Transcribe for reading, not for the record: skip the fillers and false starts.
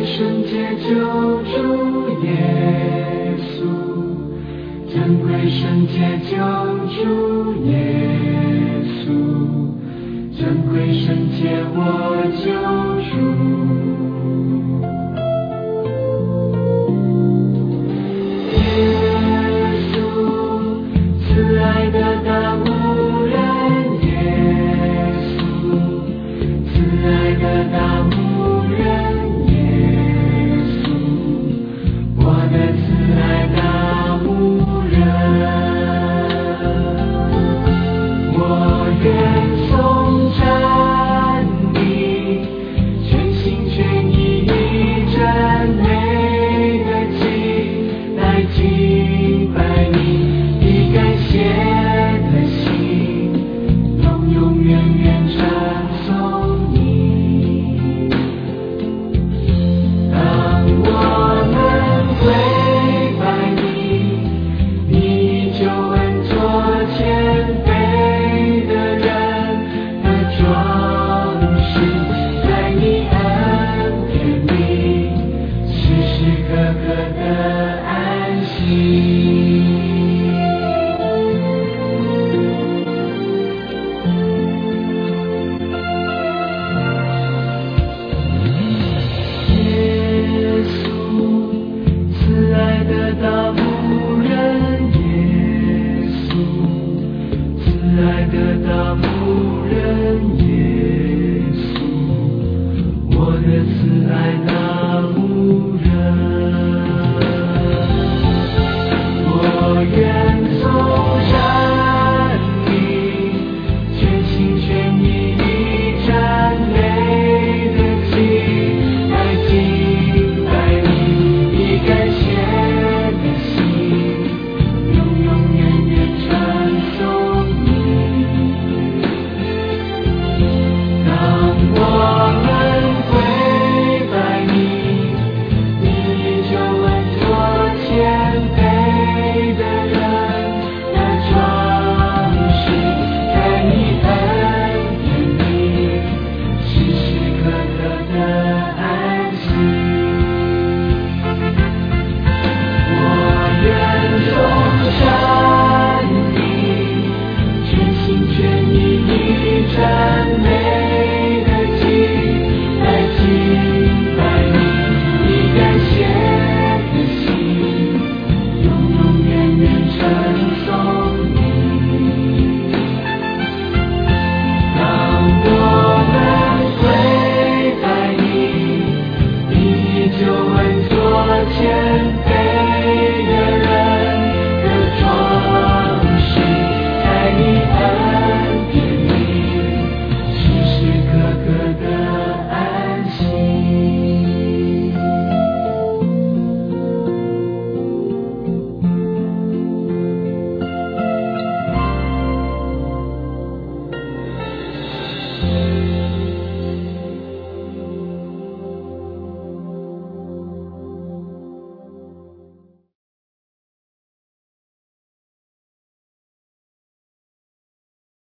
圣洁救主耶稣，珍贵圣洁救主耶稣，珍贵圣洁我救主。耶稣，慈爱的大牧人耶稣，慈爱的大牧人耶稣，我的慈爱大牧人，我愿颂赞你，全心全意以真美的心来敬拜你，以感谢的心，永永远远传颂你。当我们跪拜你，你就恩作谦卑的人的装饰，在你恩典里，时时刻刻的安息。耶稣，慈爱的大牧人耶稣，慈爱的大牧人耶稣，我的慈爱大牧人，我愿